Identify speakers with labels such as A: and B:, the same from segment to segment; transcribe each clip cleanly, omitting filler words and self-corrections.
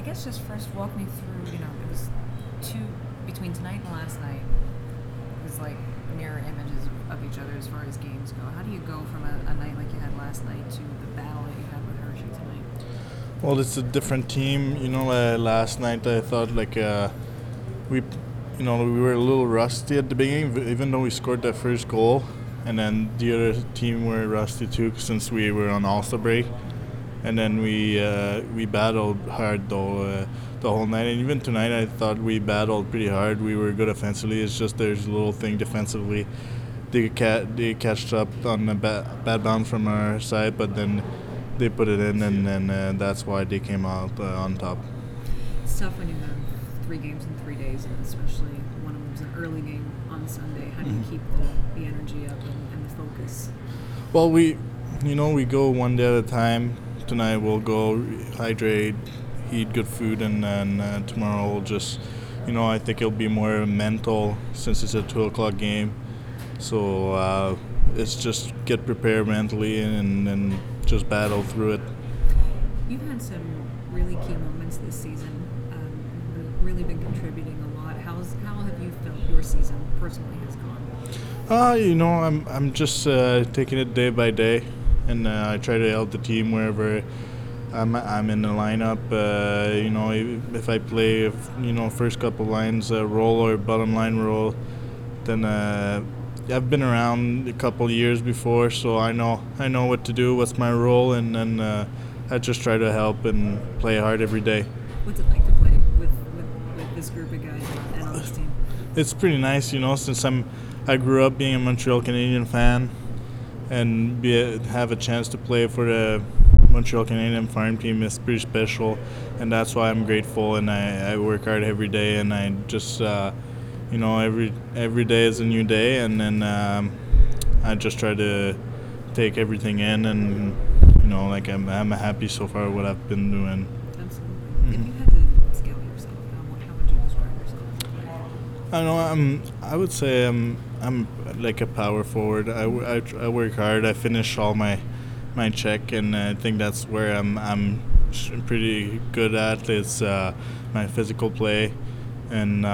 A: guess just first walk me through. It was two between tonight and last night. It was like mirror images of each other as far as games go. How do you go from a night like you had last night to the battle that you had with Hershey tonight?
B: Well, it's a different team. Last night I thought we, we were a little rusty at the beginning, even though we scored that first goal, and then the other team were rusty too since we were on All-Star break, and then we battled hard though the whole night, and even tonight I thought we battled pretty hard. We were good offensively. It's just there's a little thing defensively. They catched up on the bad bounce from our side, but then they put it in, and then that's why they came out on top.
A: It's tough when you have 3 games in 3 days, and especially one of them's an early game on Sunday. How do you keep the energy up and the focus?
B: Well, we go one day at a time. Tonight we'll go hydrate, eat good food, and then tomorrow we'll just, I think it'll be more mental since it's a 2 o'clock game. So it's just get prepared mentally and just battle through it.
A: You've had some really key moments this season. Really been contributing a lot. How have you felt your season personally has gone?
B: I'm just taking it day by day, and I try to help the team wherever I'm in the lineup. If I play, first couple lines roll or bottom line roll, then I've been around a couple years before, so I know what to do, what's my role, and then I just try to help and play hard every day.
A: What's it like to play with this group of guys and on this team?
B: It's pretty nice, since I grew up being a Montreal Canadiens fan, and have a chance to play for the Montreal Canadiens farm team is pretty special, and that's why I'm grateful, and I work hard every day, and I just every day is a new day, and then I just try to take everything in, and I'm happy so far what I've been doing.
A: Absolutely. If you had to scale yourself, how would you describe yourself?
B: I know I would say I'm like a power forward. I work hard. I finish all my check, and I think that's where I'm pretty good at. It's my physical play, and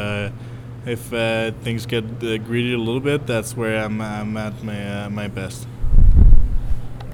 B: if things get greedy a little bit, that's where I'm at my best.